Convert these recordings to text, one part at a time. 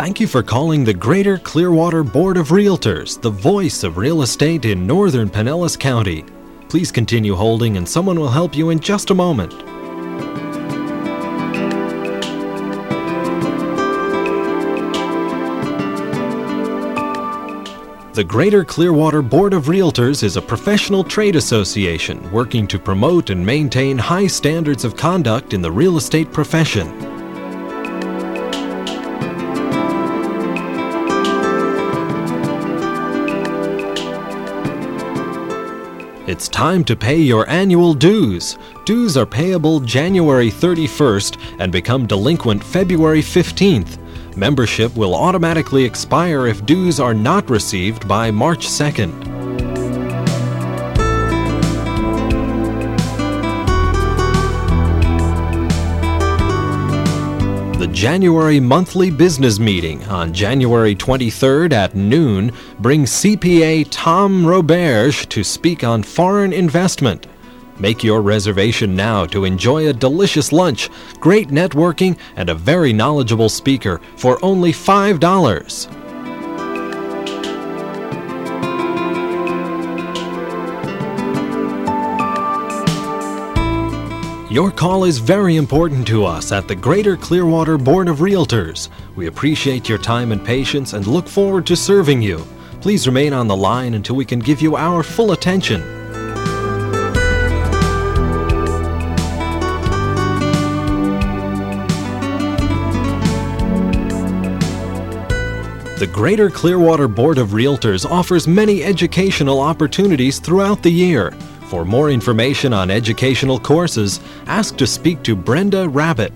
Thank you for calling the Greater Clearwater Board of Realtors, the voice of real estate in northern Pinellas County. Please continue holding and someone will help you in just a moment. The Greater Clearwater Board of Realtors is a professional trade association working to promote and maintain high standards of conduct in the real estate profession. It's time to pay your annual dues. Dues are payable January 31st and become delinquent February 15th. Membership will automatically expire if dues are not received by March 2nd. The January monthly business meeting on January 23rd at noon brings CPA Tom Roberge to speak on foreign investment. Make your reservation now to enjoy a delicious lunch, great networking, and a very knowledgeable speaker for only $5. Your call is very important to us at the Greater Clearwater Board of Realtors. We appreciate your time and patience and look forward to serving you. Please remain on the line until we can give you our full attention. The Greater Clearwater Board of Realtors offers many educational opportunities throughout the year. For more information on educational courses, ask to speak to Brenda Rabbit.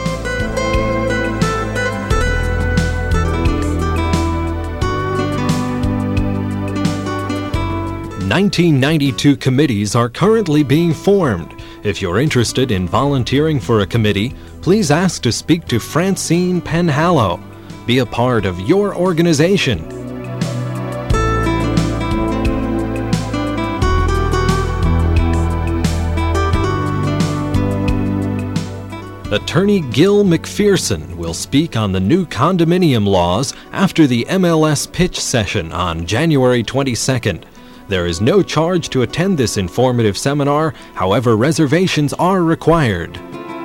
1992 committees are currently being formed. If you're interested in volunteering for a committee, please ask to speak to Francine Penhallow. Be a part of your organization. Attorney Gil McPherson will speak on the new condominium laws after the MLS pitch session on January 22nd. There is no charge to attend this informative seminar, however, reservations are required.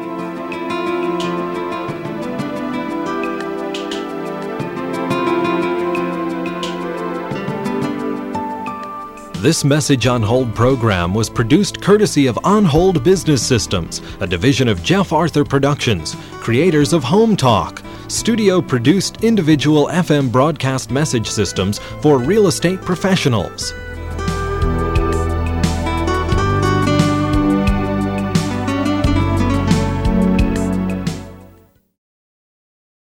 This Message on Hold program was produced courtesy of On Hold Business Systems, a division of Jeff Arthur Productions, creators of Home Talk, studio-produced individual FM broadcast message systems for real estate professionals.